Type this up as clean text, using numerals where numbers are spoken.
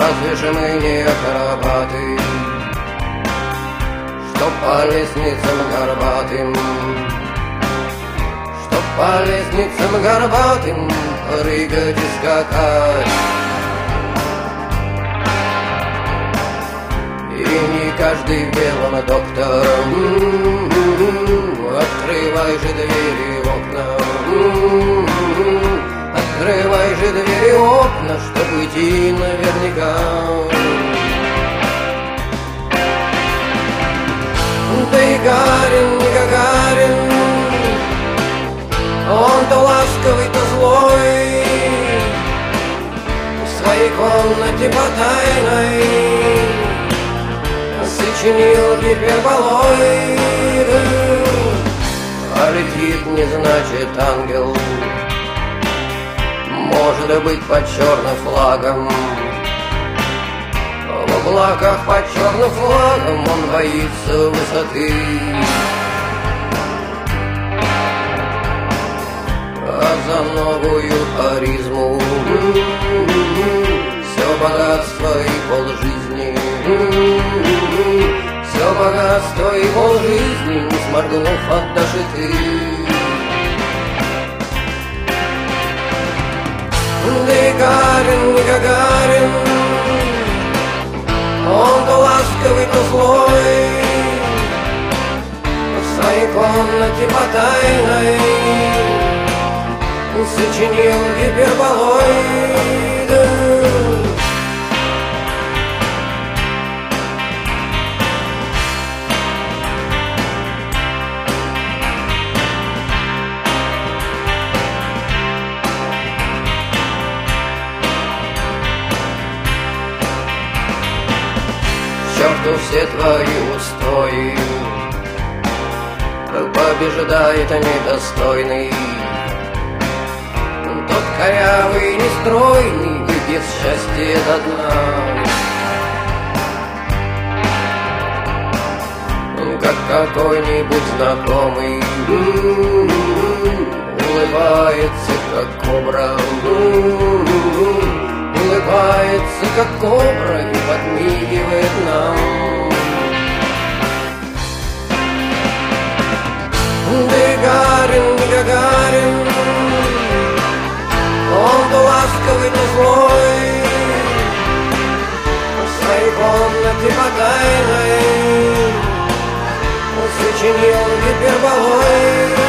Разве же мы не акробаты, что по лестницам горбатым, что по лестницам горбатым прыгать и скакать? И не каждый в белом доктор. Открывай же двери в окна, открывай же двери в окна, чтобы идти наверняка. Да и Гарин, не Гагарин, он то ласковый, то злой, в своей комнате потайной сочинил гиперболоид. А летит не значит ангел, может быть под черным флагом. В облаках под черным флагом он боится высоты. А за новую харизму все богатство и полжизни, все богатство и полжизни, не сморгнув, отдашь и ты. Да и Гарин, не Гагарин, он то ласковый, то злой, в своей комнате потайной сочинил гиперболоид. К черту все твои устои, побеждает недостойный, тот корявый, нестройный, без счастья до дна. Как какой-нибудь знакомый улыбается, как кобра, улыбается, как кобра, и подмигивает нам. Да и Гарин, не Гагарин, он то ласковый, то злой, в своей комнате потайной сочинил гиперболоид.